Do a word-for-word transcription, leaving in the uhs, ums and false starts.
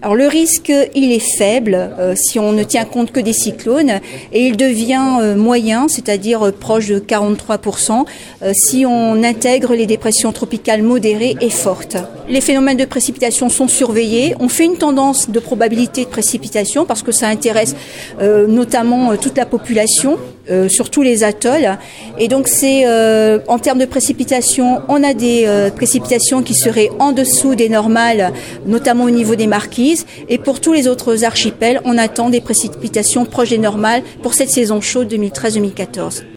Alors le risque, il est faible euh, si on ne tient compte que des cyclones et il devient euh, moyen, c'est-à-dire euh, proche de quarante-trois pour cent euh, si on intègre les dépressions tropicales modérées et fortes. Les phénomènes de précipitation sont surveillés. On fait une tendance de probabilité de précipitation parce que ça intéresse euh, notamment euh, toute la population, euh, sur tous les atolls. Et donc c'est euh, en termes de précipitation, on a des euh, précipitations qui seraient en dessous des normales, notamment au niveau des marquises. Et pour tous les autres archipels, on attend des précipitations proches des normales pour cette saison chaude deux mille treize deux mille quatorze.